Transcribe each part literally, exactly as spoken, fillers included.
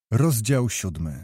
Rozdział siódmy.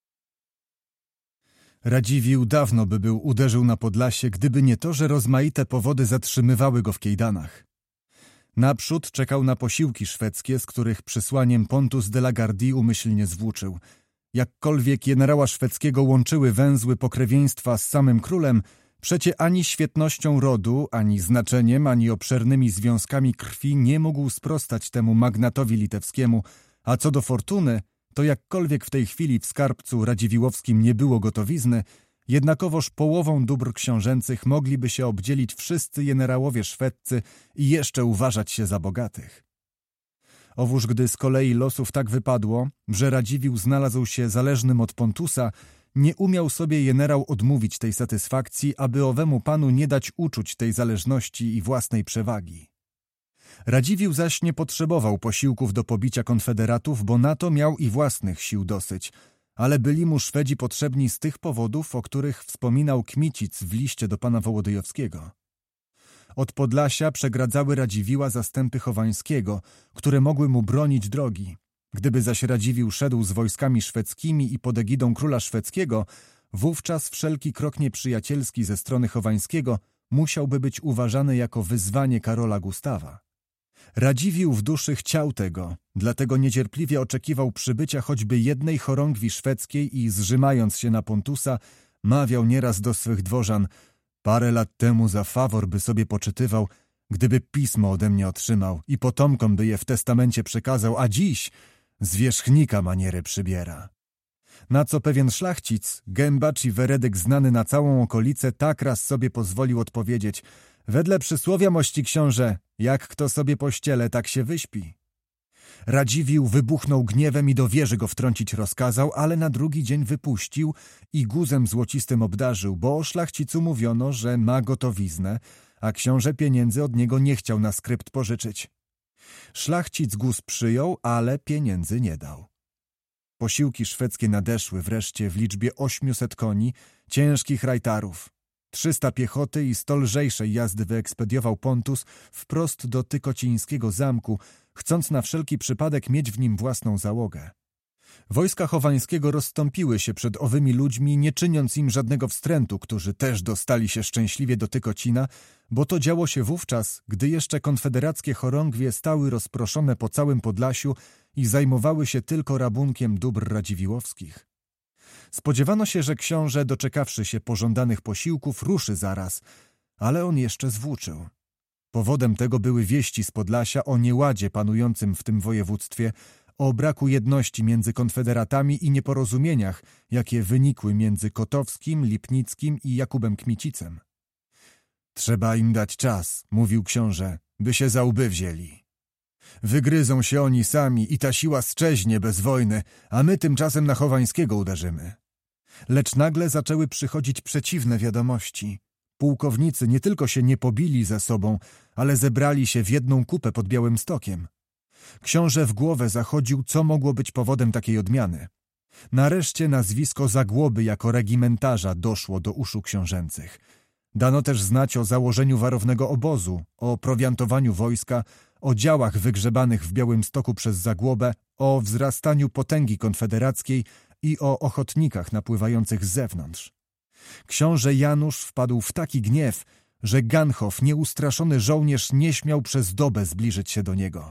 Radziwiłł dawno by był uderzył na Podlasie, gdyby nie to, że rozmaite powody zatrzymywały go w kejdanach. Naprzód czekał na posiłki szwedzkie, z których przysłaniem Pontus de la Gardie umyślnie zwłóczył. Jakkolwiek generała szwedzkiego łączyły węzły pokrewieństwa z samym królem, przecie ani świetnością rodu, ani znaczeniem, ani obszernymi związkami krwi nie mógł sprostać temu magnatowi litewskiemu, a co do fortuny, to jakkolwiek w tej chwili w skarbcu radziwiłłowskim nie było gotowizny, jednakowoż połową dóbr książęcych mogliby się obdzielić wszyscy jenerałowie szwedzcy i jeszcze uważać się za bogatych. Owóż gdy z kolei losów tak wypadło, że Radziwiłł znalazł się zależnym od Pontusa, nie umiał sobie jenerał odmówić tej satysfakcji, aby owemu panu nie dać uczuć tej zależności i własnej przewagi. Radziwiłł zaś nie potrzebował posiłków do pobicia konfederatów, bo na to miał i własnych sił dosyć, ale byli mu Szwedzi potrzebni z tych powodów, o których wspominał Kmicic w liście do pana Wołodyjowskiego. Od Podlasia przegradzały Radziwiłła zastępy Chowańskiego, które mogły mu bronić drogi. Gdyby zaś Radziwiłł szedł z wojskami szwedzkimi i pod egidą króla szwedzkiego, wówczas wszelki krok nieprzyjacielski ze strony Chowańskiego musiałby być uważany jako wyzwanie Karola Gustawa. Radziwiłł w duszy chciał tego, dlatego niecierpliwie oczekiwał przybycia choćby jednej chorągwi szwedzkiej i zrzymając się na Pontusa, mawiał nieraz do swych dworzan: parę lat temu za fawor by sobie poczytywał, gdyby pismo ode mnie otrzymał i potomkom by je w testamencie przekazał, a dziś zwierzchnika manierę przybiera. Na co pewien szlachcic, gębacz i weredyk znany na całą okolicę, tak raz sobie pozwolił odpowiedzieć: wedle przysłowia, mości książę, jak kto sobie pościele, tak się wyśpi. Radziwiłł wybuchnął gniewem i do wieży go wtrącić rozkazał, ale na drugi dzień wypuścił i guzem złocistym obdarzył, bo o szlachcicu mówiono, że ma gotowiznę, a książę pieniędzy od niego nie chciał na skrypt pożyczyć. Szlachcic guz przyjął, ale pieniędzy nie dał. Posiłki szwedzkie nadeszły wreszcie w liczbie ośmiuset koni, ciężkich rajtarów. Trzysta piechoty i sto lżejszej jazdy wyekspediował Pontus wprost do Tykocińskiego zamku, chcąc na wszelki przypadek mieć w nim własną załogę. Wojska Chowańskiego rozstąpiły się przed owymi ludźmi, nie czyniąc im żadnego wstrętu, którzy też dostali się szczęśliwie do Tykocina, bo to działo się wówczas, gdy jeszcze konfederackie chorągwie stały rozproszone po całym Podlasiu i zajmowały się tylko rabunkiem dóbr radziwiłłowskich. Spodziewano się, że książę, doczekawszy się pożądanych posiłków, ruszy zaraz, ale on jeszcze zwłóczył. Powodem tego były wieści z Podlasia o nieładzie panującym w tym województwie, o braku jedności między konfederatami i nieporozumieniach, jakie wynikły między Kotowskim, Lipnickim i Jakubem Kmicicem. Trzeba im dać czas, mówił książę, by się za łby wzięli. Wygryzą się oni sami i ta siła szczeźnie bez wojny, a my tymczasem na Chowańskiego uderzymy. Lecz nagle zaczęły przychodzić przeciwne wiadomości. Pułkownicy nie tylko się nie pobili ze sobą, ale zebrali się w jedną kupę pod Białymstokiem. Książę w głowę zachodził, co mogło być powodem takiej odmiany. Nareszcie nazwisko Zagłoby jako regimentarza doszło do uszu książęcych. Dano też znać o założeniu warownego obozu, o prowiantowaniu wojska, o działach wygrzebanych w Białymstoku przez Zagłobę, o wzrastaniu potęgi konfederackiej i o ochotnikach napływających z zewnątrz. Książę Janusz wpadł w taki gniew, że Ganhof, nieustraszony żołnierz, nie śmiał przez dobę zbliżyć się do niego.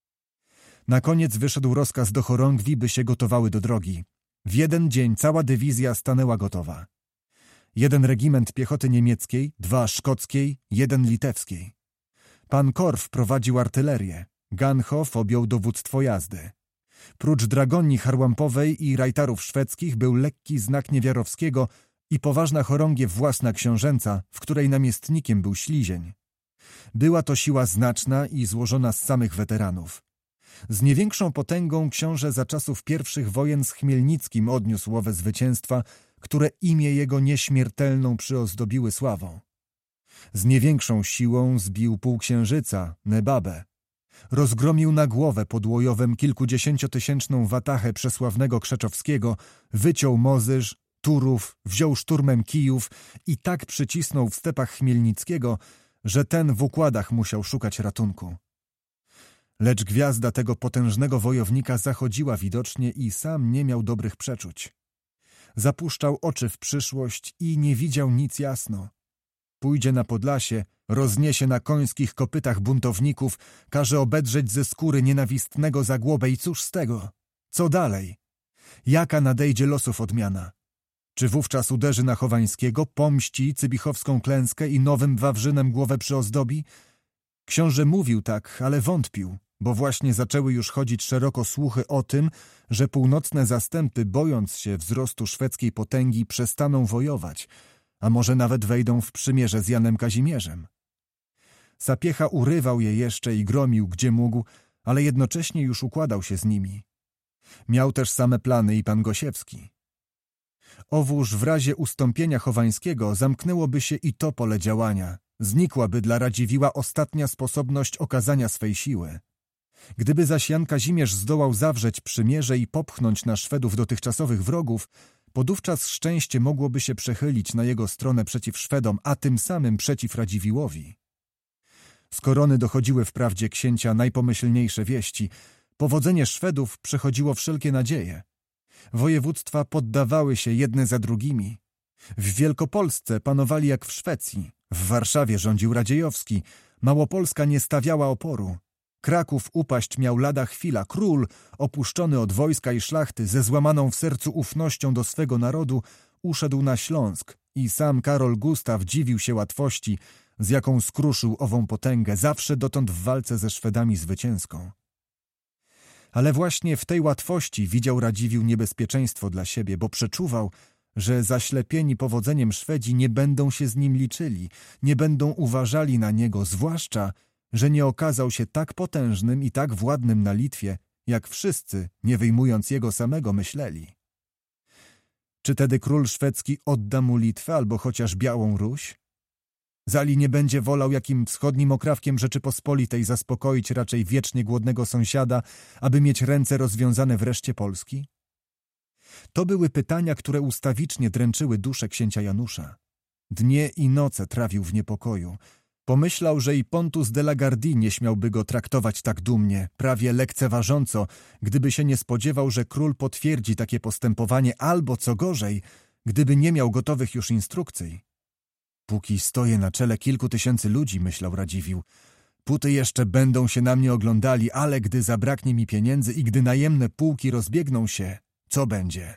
Na koniec wyszedł rozkaz do chorągwi, by się gotowały do drogi. W jeden dzień cała dywizja stanęła gotowa. Jeden regiment piechoty niemieckiej, dwa szkockiej, jeden litewskiej. Pan Korff prowadził artylerię, Ganhof objął dowództwo jazdy. Prócz dragonii harłampowej i rajtarów szwedzkich był lekki znak Niewiarowskiego i poważna chorągiew własna książęca, w której namiestnikiem był Ślizień. Była to siła znaczna i złożona z samych weteranów. Z nie większą potęgą książę za czasów pierwszych wojen z Chmielnickim odniósł owe zwycięstwa, które imię jego nieśmiertelną przyozdobiły sławą. Z nie większą siłą zbił półksiężyca, Nebabę. Rozgromił na głowę pod Łojowem kilkudziesięciotysięczną watachę przesławnego Krzeczowskiego, wyciął Mozyż, Turów, wziął szturmem Kijów i tak przycisnął w stepach Chmielnickiego, że ten w układach musiał szukać ratunku. Lecz gwiazda tego potężnego wojownika zachodziła widocznie i sam nie miał dobrych przeczuć. Zapuszczał oczy w przyszłość i nie widział nic jasno. Pójdzie na Podlasie, rozniesie na końskich kopytach buntowników, każe obedrzeć ze skóry nienawistnego Zagłobę i cóż z tego? Co dalej? Jaka nadejdzie losów odmiana? Czy wówczas uderzy na Chowańskiego, pomści cybichowską klęskę i nowym Wawrzynem głowę przyozdobi? Książę mówił tak, ale wątpił, bo właśnie zaczęły już chodzić szeroko słuchy o tym, że północne zastępy, bojąc się wzrostu szwedzkiej potęgi, przestaną wojować, a może nawet wejdą w przymierze z Janem Kazimierzem. Sapiecha urywał je jeszcze i gromił, gdzie mógł, ale jednocześnie już układał się z nimi. Miał też same plany i pan Gosiewski. Owóż w razie ustąpienia Chowańskiego zamknęłoby się i to pole działania. Znikłaby dla Radziwiła ostatnia sposobność okazania swej siły. Gdyby zaś Jan Kazimierz zdołał zawrzeć przymierze i popchnąć na Szwedów dotychczasowych wrogów, podówczas szczęście mogłoby się przechylić na jego stronę przeciw Szwedom, a tym samym przeciw Radziwiłłowi. Z korony dochodziły wprawdzie księcia najpomyślniejsze wieści. Powodzenie Szwedów przechodziło wszelkie nadzieje. Województwa poddawały się jedne za drugimi. W Wielkopolsce panowali jak w Szwecji. W Warszawie rządził Radziejowski. Małopolska nie stawiała oporu. Kraków upaść miał lada chwila. Król, opuszczony od wojska i szlachty, ze złamaną w sercu ufnością do swego narodu, uszedł na Śląsk i sam Karol Gustaw dziwił się łatwości, z jaką skruszył ową potęgę, zawsze dotąd w walce ze Szwedami zwycięską. Ale właśnie w tej łatwości widział Radziwiłł niebezpieczeństwo dla siebie, bo przeczuwał, że zaślepieni powodzeniem Szwedzi nie będą się z nim liczyli, nie będą uważali na niego, zwłaszcza, że nie okazał się tak potężnym i tak władnym na Litwie, jak wszyscy, nie wyjmując jego samego, myśleli. Czy tedy król szwedzki odda mu Litwę albo chociaż Białą Ruś? Zali nie będzie wolał jakim wschodnim okrawkiem Rzeczypospolitej zaspokoić raczej wiecznie głodnego sąsiada, aby mieć ręce rozwiązane wreszcie Polski? To były pytania, które ustawicznie dręczyły duszę księcia Janusza. Dnie i noce trawił w niepokoju. Pomyślał, że i Pontus de la Gardie nie śmiałby go traktować tak dumnie, prawie lekceważąco, gdyby się nie spodziewał, że król potwierdzi takie postępowanie albo, co gorzej, gdyby nie miał gotowych już instrukcji. Póki stoję na czele kilku tysięcy ludzi, myślał Radziwiłł, póty jeszcze będą się na mnie oglądali, ale gdy zabraknie mi pieniędzy i gdy najemne pułki rozbiegną się, co będzie?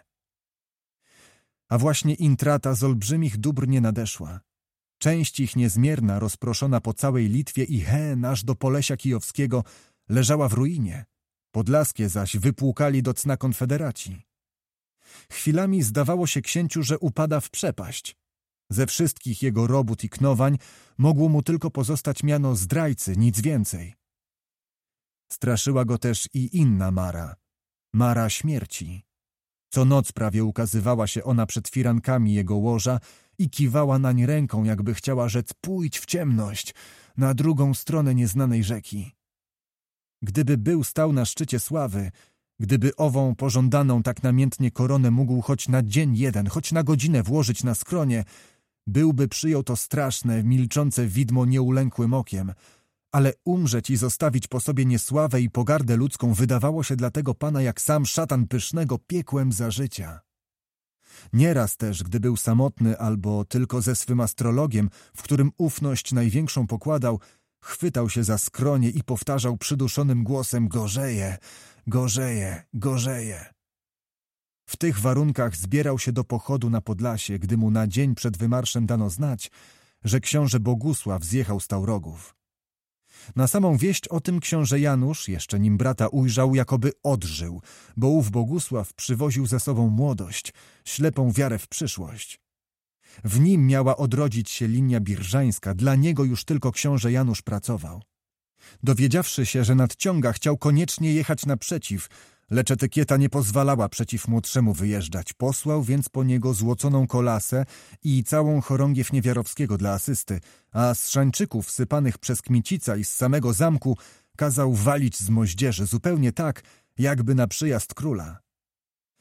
A właśnie intrata z olbrzymich dóbr nie nadeszła. Część ich niezmierna, rozproszona po całej Litwie i hen aż do Polesia Kijowskiego, leżała w ruinie. Podlaskie zaś wypłukali do cna konfederaci. Chwilami zdawało się księciu, że upada w przepaść. Ze wszystkich jego robót i knowań mogło mu tylko pozostać miano zdrajcy, nic więcej. Straszyła go też i inna mara, mara śmierci. Co noc prawie ukazywała się ona przed firankami jego łoża i kiwała nań ręką, jakby chciała rzec: pójdź w ciemność, na drugą stronę nieznanej rzeki. Gdyby był stał na szczycie sławy, gdyby ową pożądaną tak namiętnie koronę mógł choć na dzień jeden, choć na godzinę włożyć na skronie, byłby przyjął to straszne, milczące widmo nieulękłym okiem, ale umrzeć i zostawić po sobie niesławę i pogardę ludzką wydawało się dla tego pana jak sam szatan pysznego piekłem za życia. Nieraz też, gdy był samotny albo tylko ze swym astrologiem, w którym ufność największą pokładał, chwytał się za skronie i powtarzał przyduszonym głosem: gorzeje, gorzeje, gorzeje. W tych warunkach zbierał się do pochodu na Podlasie, gdy mu na dzień przed wymarszem dano znać, że książę Bogusław zjechał z Taurogów. Na samą wieść o tym książę Janusz, jeszcze nim brata ujrzał, jakoby odżył, bo ów Bogusław przywoził ze sobą młodość, ślepą wiarę w przyszłość. W nim miała odrodzić się linia birżańska, dla niego już tylko książę Janusz pracował. Dowiedziawszy się, że nadciąga, chciał koniecznie jechać naprzeciw, lecz etykieta nie pozwalała przeciw młodszemu wyjeżdżać. Posłał więc po niego złoconą kolasę i całą chorągiew Niewiarowskiego dla asysty, a z szańczyków sypanych przez Kmicica i z samego zamku kazał walić z moździerzy, zupełnie tak, jakby na przyjazd króla.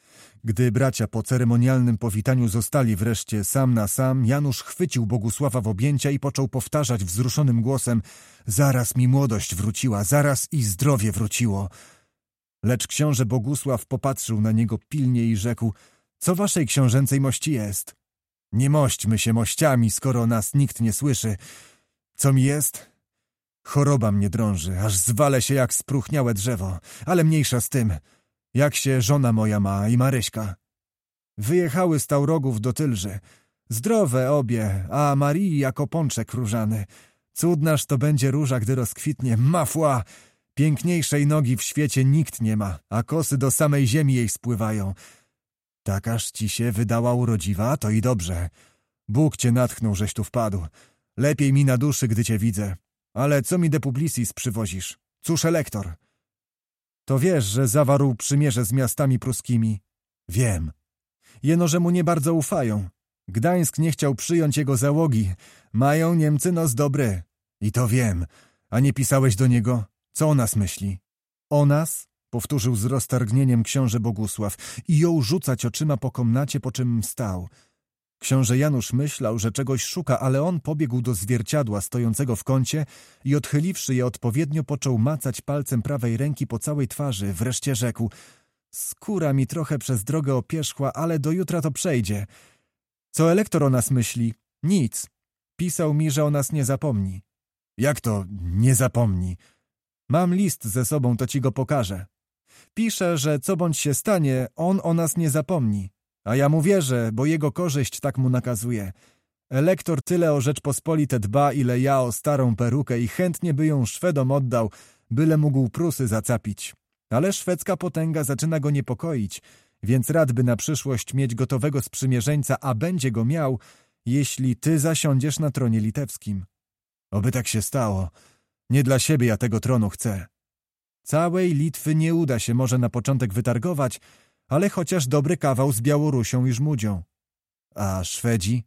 Gdy bracia po ceremonialnym powitaniu zostali wreszcie sam na sam, Janusz chwycił Bogusława w objęcia i począł powtarzać wzruszonym głosem: zaraz mi młodość wróciła, zaraz i zdrowie wróciło. Lecz książę Bogusław popatrzył na niego pilnie i rzekł: co waszej książęcej mości jest? Nie mośćmy się mościami, skoro nas nikt nie słyszy. Co mi jest? Choroba mnie drąży, aż zwalę się jak spróchniałe drzewo, ale mniejsza z tym. Jak się żona moja ma i Maryśka? Wyjechały z Taurogów do Tylży. Zdrowe obie, a Marii jako pączek różany. Cudnaż to będzie róża, gdy rozkwitnie. Mafła! Piękniejszej nogi w świecie nikt nie ma, a kosy do samej ziemi jej spływają. Takaż ci się wydała urodziwa, to i dobrze. Bóg cię natchnął, żeś tu wpadł. Lepiej mi na duszy, gdy cię widzę. Ale co mi de publicis przywozisz? Cóż elektor? To wiesz, że zawarł przymierze z miastami pruskimi? Wiem. Jeno, że mu nie bardzo ufają. Gdańsk nie chciał przyjąć jego załogi. Mają Niemcy nos dobry. I to wiem. A nie pisałeś do niego? Co o nas myśli? O nas? Powtórzył z roztargnieniem książę Bogusław i jął rzucać oczyma po komnacie, po czym stał. Książę Janusz myślał, że czegoś szuka, ale on pobiegł do zwierciadła stojącego w kącie i odchyliwszy je odpowiednio, począł macać palcem prawej ręki po całej twarzy. Wreszcie rzekł: skóra mi trochę przez drogę opierzchła, ale do jutra to przejdzie. Co elektor o nas myśli? Nic. Pisał mi, że o nas nie zapomni. Jak to nie zapomni? Mam list ze sobą, to ci go pokażę. Pisze, że co bądź się stanie, on o nas nie zapomni. A ja mu wierzę, bo jego korzyść tak mu nakazuje. Elektor tyle o Rzeczpospolite dba, ile ja o starą perukę i chętnie by ją Szwedom oddał, byle mógł Prusy zacapić. Ale szwedzka potęga zaczyna go niepokoić, więc rad by na przyszłość mieć gotowego sprzymierzeńca, a będzie go miał, jeśli ty zasiądziesz na tronie litewskim. Oby tak się stało. Nie dla siebie ja tego tronu chcę. Całej Litwy nie uda się może na początek wytargować, ale chociaż dobry kawał z Białorusią i Żmudzią. A Szwedzi?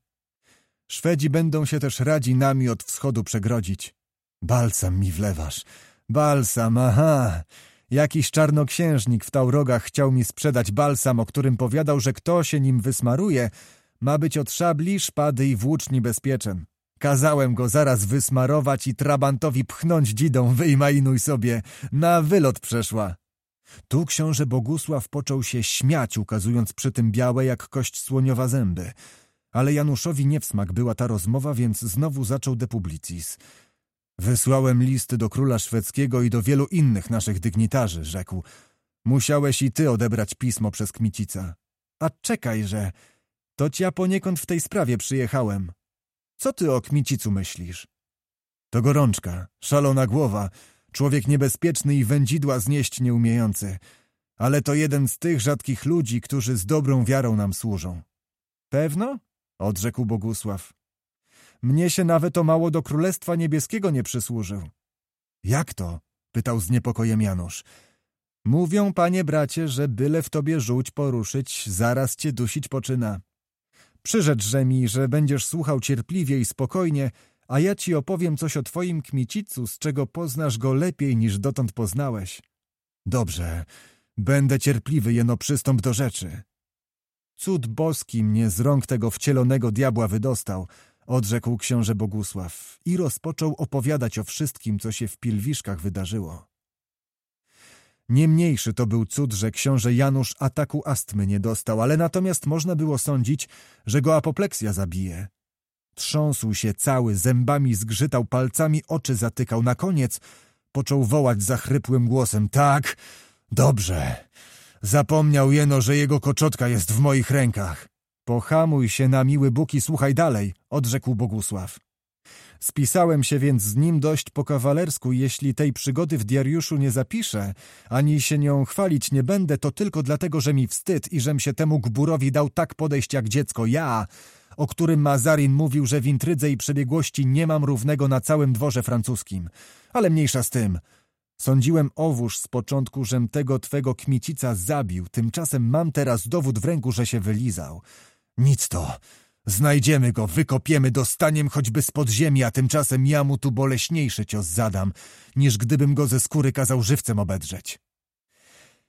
Szwedzi będą się też radzi nami od wschodu przegrodzić. Balsam mi wlewasz. Balsam, aha. Jakiś czarnoksiężnik w Taurogach chciał mi sprzedać balsam, o którym powiadał, że kto się nim wysmaruje, ma być od szabli, szpady i włóczni bezpieczen. Kazałem go zaraz wysmarować i trabantowi pchnąć dzidą, wyjmajnuj sobie, na wylot przeszła. Tu książę Bogusław począł się śmiać, ukazując przy tym białe jak kość słoniowa zęby. Ale Januszowi nie w smak była ta rozmowa, więc znowu zaczął de publicis. Wysłałem listy do króla szwedzkiego i do wielu innych naszych dygnitarzy, rzekł. Musiałeś i ty odebrać pismo przez Kmicica. A czekajże, toć ja poniekąd w tej sprawie przyjechałem. Co ty o Kmicicu myślisz? To gorączka, szalona głowa, człowiek niebezpieczny i wędzidła znieść nieumiejący, ale to jeden z tych rzadkich ludzi, którzy z dobrą wiarą nam służą. Pewno? Odrzekł Bogusław. Mnie się nawet o mało do Królestwa Niebieskiego nie przysłużył. Jak to? Pytał z niepokojem Janusz. Mówią, panie bracie, że byle w tobie żółć poruszyć, zaraz cię dusić poczyna. Przyrzeczże mi, że będziesz słuchał cierpliwie i spokojnie, a ja ci opowiem coś o twoim Kmicicu, z czego poznasz go lepiej niż dotąd poznałeś. Dobrze, będę cierpliwy, jeno przystąp do rzeczy. Cud boski mnie z rąk tego wcielonego diabła wydostał, odrzekł książę Bogusław i rozpoczął opowiadać o wszystkim, co się w Pilwiszkach wydarzyło. Nie mniejszy to był cud, że książę Janusz ataku astmy nie dostał, ale natomiast można było sądzić, że go apopleksja zabije. Trząsł się cały, zębami zgrzytał, palcami oczy zatykał. Na koniec począł wołać zachrypłym głosem. Tak, dobrze. Zapomniał jeno, że jego koczotka jest w moich rękach. Pohamuj się na miły Bóg i słuchaj dalej, odrzekł Bogusław. Spisałem się więc z nim dość po kawalersku. Jeśli tej przygody w diariuszu nie zapiszę, ani się nią chwalić nie będę, to tylko dlatego, że mi wstyd i żem się temu gbúrowi dał tak podejść jak dziecko. Ja, o którym Mazarin mówił, że w intrydze i przebiegłości nie mam równego na całym dworze francuskim. Ale mniejsza z tym. Sądziłem owóż z początku, żem tego twego Kmicica zabił. Tymczasem mam teraz dowód w ręku, że się wylizał. Nic to. Znajdziemy go, wykopiemy, dostaniem choćby spod ziemi, a tymczasem ja mu tu boleśniejszy cios zadam, niż gdybym go ze skóry kazał żywcem obedrzeć.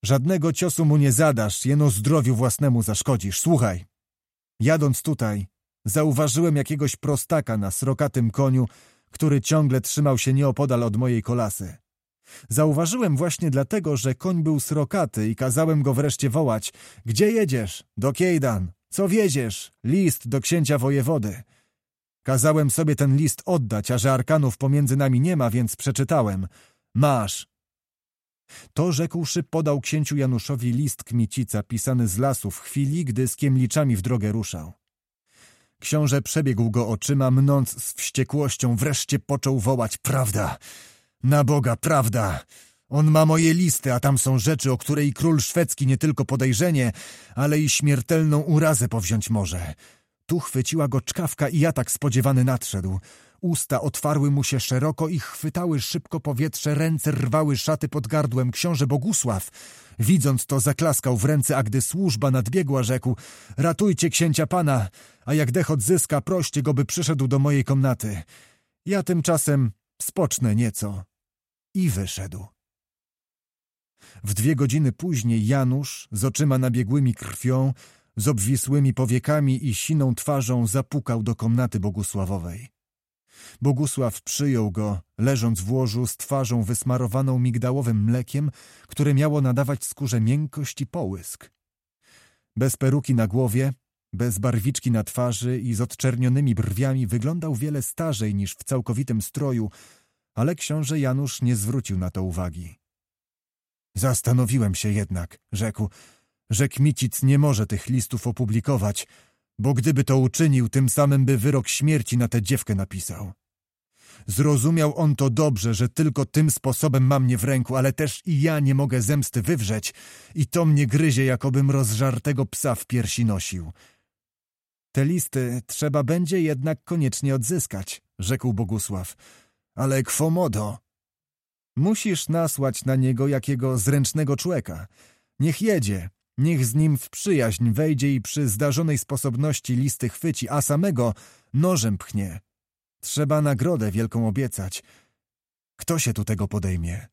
Żadnego ciosu mu nie zadasz, jeno zdrowiu własnemu zaszkodzisz. Słuchaj, jadąc tutaj, zauważyłem jakiegoś prostaka na srokatym koniu, który ciągle trzymał się nieopodal od mojej kolasy. Zauważyłem właśnie dlatego, że koń był srokaty i kazałem go wreszcie wołać. Gdzie jedziesz? Do Kejdan. Co wieziesz? List do księcia wojewody. Kazałem sobie ten list oddać, a że arkanów pomiędzy nami nie ma, więc przeczytałem. Masz. To rzekłszy podał księciu Januszowi list Kmicica pisany z lasu w chwili, gdy z kiemliczami w drogę ruszał. Książę przebiegł go oczyma, mnąc z wściekłością, wreszcie począł wołać. Prawda! Na Boga, prawda! On ma moje listy, a tam są rzeczy, o której król szwedzki nie tylko podejrzenie, ale i śmiertelną urazę powziąć może. Tu chwyciła go czkawka i atak spodziewany nadszedł. Usta otwarły mu się szeroko i chwytały szybko powietrze, ręce rwały szaty pod gardłem. Książę Bogusław, widząc to, zaklaskał w ręce, a gdy służba nadbiegła, rzekł: ratujcie księcia pana, a jak dech odzyska, proście go, by przyszedł do mojej komnaty. Ja tymczasem spocznę nieco. I wyszedł. W dwie godziny później Janusz, z oczyma nabiegłymi krwią, z obwisłymi powiekami i siną twarzą, zapukał do komnaty Bogusławowej. Bogusław przyjął go, leżąc w łożu z twarzą wysmarowaną migdałowym mlekiem, które miało nadawać skórze miękkość i połysk. Bez peruki na głowie, bez barwiczki na twarzy i z odczernionymi brwiami wyglądał wiele starzej niż w całkowitym stroju, ale książę Janusz nie zwrócił na to uwagi. Zastanowiłem się jednak, rzekł, że Kmicic nie może tych listów opublikować, bo gdyby to uczynił, tym samym by wyrok śmierci na tę dziewkę napisał. Zrozumiał on to dobrze, że tylko tym sposobem ma mnie w ręku, ale też i ja nie mogę zemsty wywrzeć i to mnie gryzie, jakobym rozżartego psa w piersi nosił. Te listy trzeba będzie jednak koniecznie odzyskać, rzekł Bogusław. Ale quo modo? Musisz nasłać na niego jakiego zręcznego człeka. Niech jedzie, niech z nim w przyjaźń wejdzie i przy zdarzonej sposobności listy chwyci, a samego nożem pchnie. Trzeba nagrodę wielką obiecać. Kto się tu tego podejmie?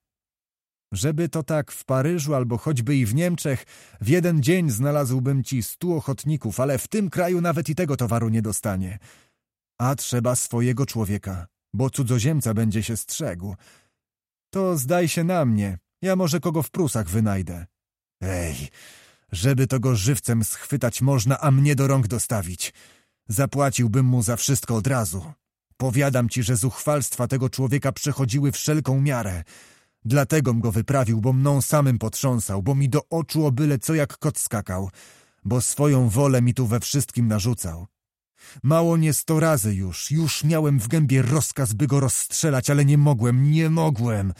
Żeby to tak w Paryżu albo choćby i w Niemczech, w jeden dzień znalazłbym ci stu ochotników, ale w tym kraju nawet i tego towaru nie dostanie. A trzeba swojego człowieka, bo cudzoziemca będzie się strzegł. To zdaj się na mnie, ja może kogo w Prusach wynajdę. Ej, żeby to go żywcem schwytać można, a mnie do rąk dostawić. Zapłaciłbym mu za wszystko od razu. Powiadam ci, że zuchwalstwa tego człowieka przechodziły wszelką miarę. Dlategom go wyprawił, bo mną samym potrząsał, bo mi do oczu o byle co jak kot skakał, bo swoją wolę mi tu we wszystkim narzucał. Mało nie sto razy już, już miałem w gębie rozkaz, by go rozstrzelać, ale nie mogłem, nie mogłem.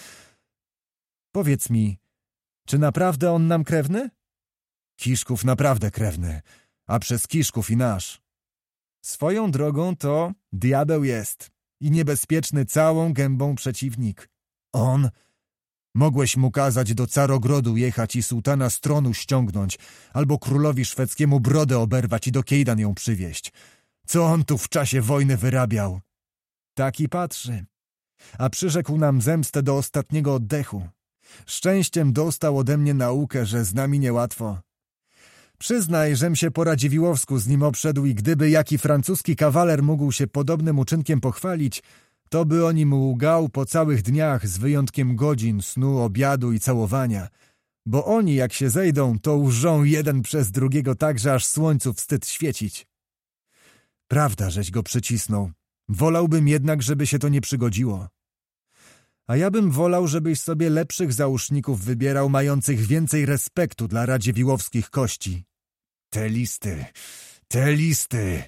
Powiedz mi, czy naprawdę on nam krewny? Kiszków naprawdę krewny, a przez Kiszków i nasz. Swoją drogą to diabeł jest i niebezpieczny całą gębą przeciwnik. On... Mogłeś mu kazać do Carogrodu jechać i sułtana z tronu ściągnąć, albo królowi szwedzkiemu brodę oberwać i do Kejdan ją przywieźć. Co on tu w czasie wojny wyrabiał? Taki patrzy. A przyrzekł nam zemstę do ostatniego oddechu. Szczęściem dostał ode mnie naukę, że z nami niełatwo. Przyznaj, żem się po Radziwiłłowsku z nim obszedł i gdyby jaki francuski kawaler mógł się podobnym uczynkiem pochwalić, to by o nim łgał po całych dniach z wyjątkiem godzin, snu, obiadu i całowania. Bo oni, jak się zejdą, to łżą jeden przez drugiego tak, że aż słońcu wstyd świecić. Prawda, żeś go przycisnął. Wolałbym jednak, żeby się to nie przygodziło. A ja bym wolał, żebyś sobie lepszych załóżników wybierał, mających więcej respektu dla radziwiłłowskich kości. Te listy, te listy!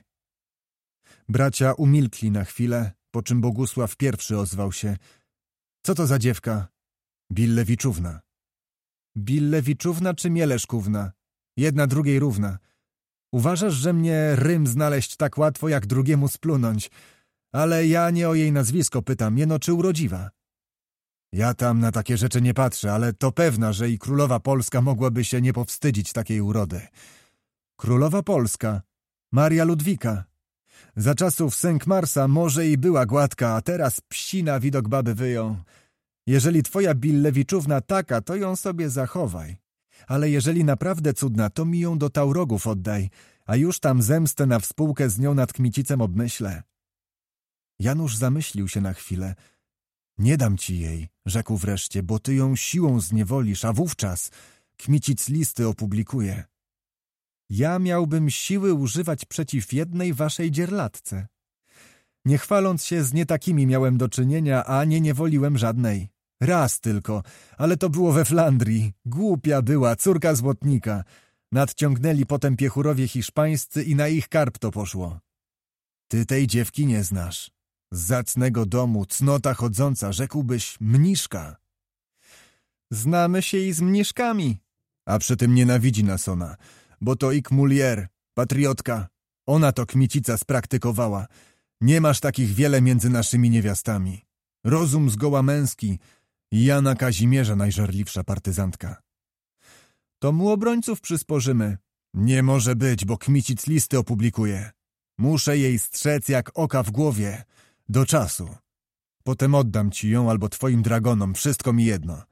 Bracia umilkli na chwilę, po czym Bogusław pierwszy ozwał się. Co to za dziewka? Billewiczówna. Billewiczówna czy Mieleszkówna? Jedna drugiej równa. Uważasz, że mnie Rym znaleźć tak łatwo, jak drugiemu splunąć? Ale ja nie o jej nazwisko pytam, jeno czy urodziwa. Ja tam na takie rzeczy nie patrzę, ale to pewna, że i królowa Polska mogłaby się nie powstydzić takiej urody. Królowa Polska, Maria Ludwika. Za czasów Sęk-Marsa może i była gładka, a teraz psi na widok baby wyją. Jeżeli twoja Billewiczówna taka, to ją sobie zachowaj. Ale jeżeli naprawdę cudna, to mi ją do Taurogów oddaj, a już tam zemstę na współkę z nią nad Kmicicem obmyślę. Janusz zamyślił się na chwilę. Nie dam ci jej, rzekł wreszcie, bo ty ją siłą zniewolisz, a wówczas Kmicic listy opublikuje. Ja miałbym siły używać przeciw jednej waszej dzierlatce. Nie chwaląc się, z nie takimi miałem do czynienia, a nie niewoliłem żadnej. Raz tylko, ale to było we Flandrii. Głupia była, córka złotnika. Nadciągnęli potem piechurowie hiszpańscy i na ich karb to poszło. Ty tej dziewki nie znasz. Z zacnego domu, cnota chodząca, rzekłbyś mniszka. Znamy się i z mniszkami. A przy tym nienawidzi nas ona, bo to ik mulier, patriotka. Ona to Kmicica spraktykowała. Nie masz takich wiele między naszymi niewiastami. Rozum zgoła męski i Jana Kazimierza najżarliwsza partyzantka. To mu obrońców przysporzymy. Nie może być, bo Kmicic listy opublikuje. Muszę jej strzec jak oka w głowie. Do czasu. Potem oddam ci ją albo twoim dragonom, wszystko mi jedno.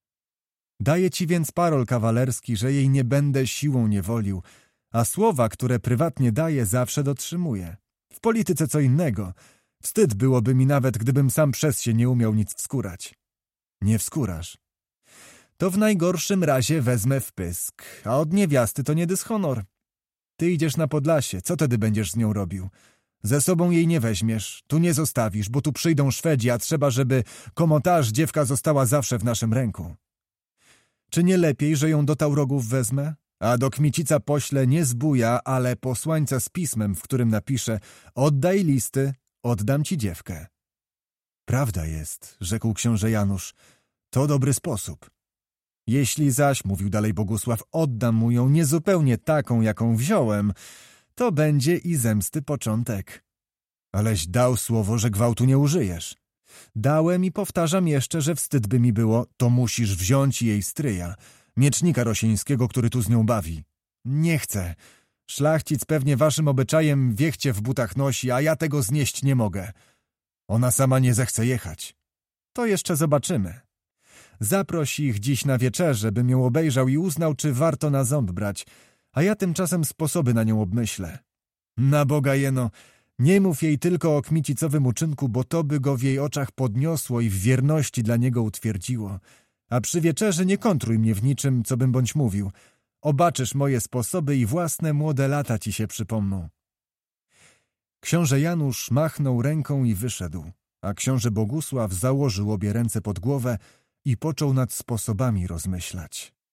Daję ci więc parol kawalerski, że jej nie będę siłą niewolił, a słowa, które prywatnie daję, zawsze dotrzymuję. W polityce co innego. Wstyd byłoby mi nawet, gdybym sam przez się nie umiał nic wskórać. Nie wskórasz. To w najgorszym razie wezmę w pysk, a od niewiasty to nie dyshonor. Ty idziesz na Podlasie, co tedy będziesz z nią robił? Ze sobą jej nie weźmiesz, tu nie zostawisz, bo tu przyjdą Szwedzi, a trzeba, żeby komotarz dziewka została zawsze w naszym ręku. Czy nie lepiej, że ją do Taurogów wezmę? A do Kmicica poślę nie zbója, ale posłańca z pismem, w którym napiszę: oddaj listy, oddam ci dziewkę. Prawda jest, rzekł książę Janusz, to dobry sposób. Jeśli zaś, mówił dalej Bogusław, oddam mu ją niezupełnie taką, jaką wziąłem, to będzie i zemsty początek. Aleś dał słowo, że gwałtu nie użyjesz. Dałem i powtarzam jeszcze, że wstyd by mi było, to musisz wziąć jej stryja, miecznika rosieńskiego, który tu z nią bawi. Nie chcę. Szlachcic pewnie waszym obyczajem wiechcie w butach nosi, a ja tego znieść nie mogę. Ona sama nie zechce jechać. To jeszcze zobaczymy. Zaproś ich dziś na wieczerze, bym ją obejrzał i uznał, czy warto na ząb brać, a ja tymczasem sposoby na nią obmyślę. Na Boga jeno, nie mów jej tylko o kmicicowym uczynku, bo to by go w jej oczach podniosło i w wierności dla niego utwierdziło. A przy wieczerzy nie kontruj mnie w niczym, co bym bądź mówił. Obaczysz moje sposoby i własne młode lata ci się przypomną. Książę Janusz machnął ręką i wyszedł, a książę Bogusław założył obie ręce pod głowę i począł nad sposobami rozmyślać.